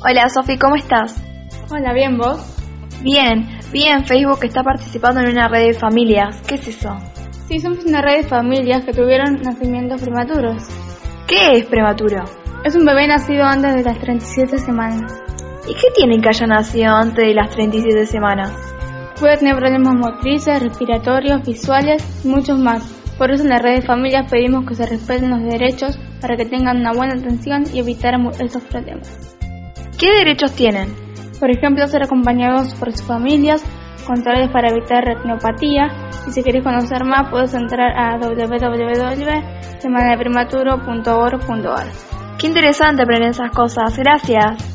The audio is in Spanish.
Hola Sofi, ¿cómo estás? Hola, ¿bien vos? Bien, vi en Facebook que está participando en una red de familias. ¿Qué es eso? Sí, somos una red de familias que tuvieron nacimientos prematuros. ¿Qué es prematuro? Es un bebé nacido antes de las 37 semanas. ¿Y qué tiene que haya nacido antes de las 37 semanas? Puede tener problemas motrices, respiratorios, visuales y muchos más. Por eso en la red de familias pedimos que se respeten los derechos para que tengan una buena atención y evitar estos problemas. ¿Qué derechos tienen? Por ejemplo, ser acompañados por sus familias, controles para evitar retinopatía. Y si querés conocer más, puedes entrar a www.semanadeprematuro.org.ar. Qué interesante aprender esas cosas. Gracias.